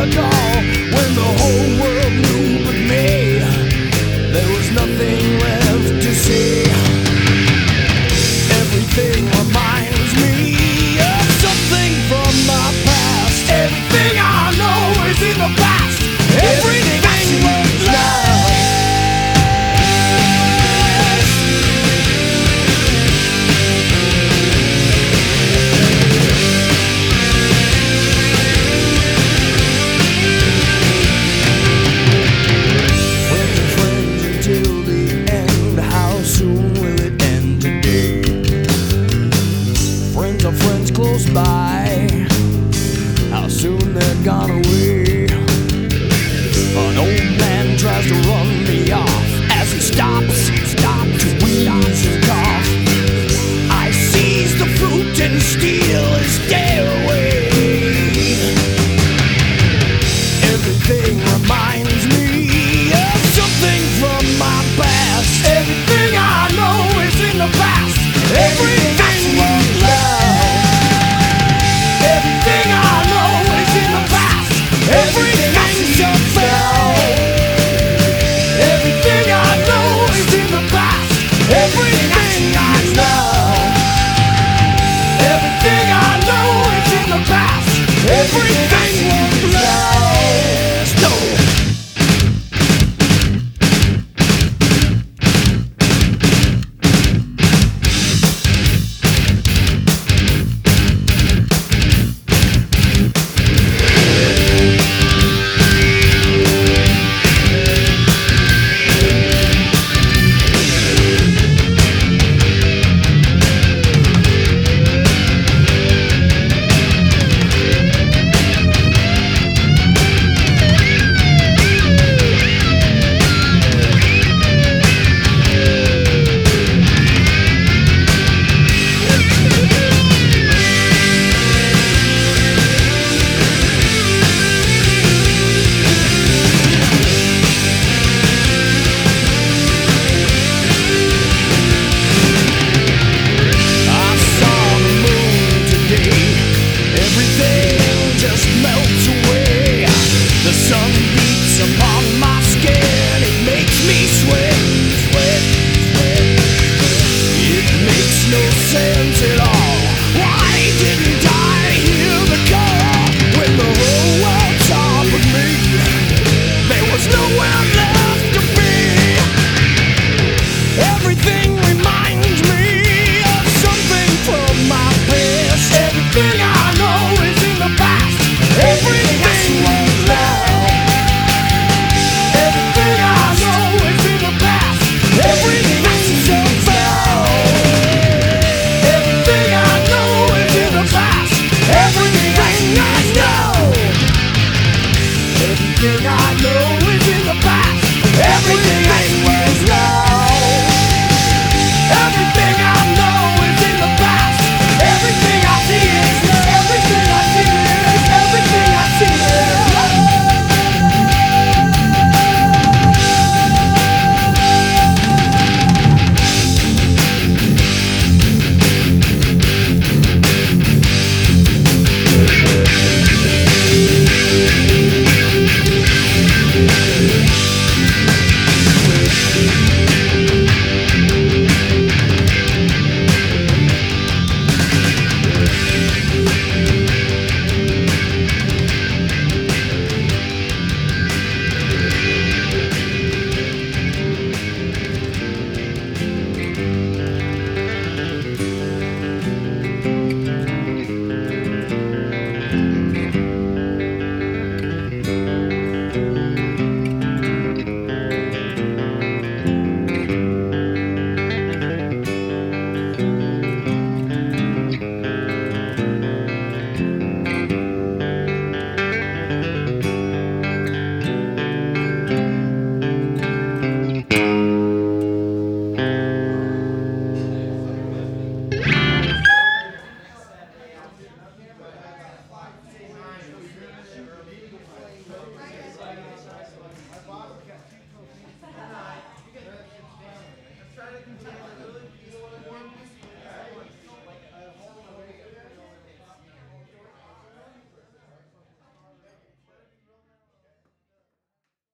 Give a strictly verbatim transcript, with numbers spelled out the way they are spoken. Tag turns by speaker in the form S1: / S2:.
S1: ago, when the whole world knew but me, there was nothing left to see. Everything reminds me of something from my past. Everything I know is in the past. Everything was love. Close by, how soon they're gone away. An old man tries to run me off as he stops, stops to wheeze and cough. I seize the fruit and steal his day away. Everything reminds me of something from my past. Everything I know is in the past. Everything was love. Everything I know is in the past. Everything's a fail. Everything I know is in the past. Everything I know. Everything I know is in the past. Everything was lost. No. I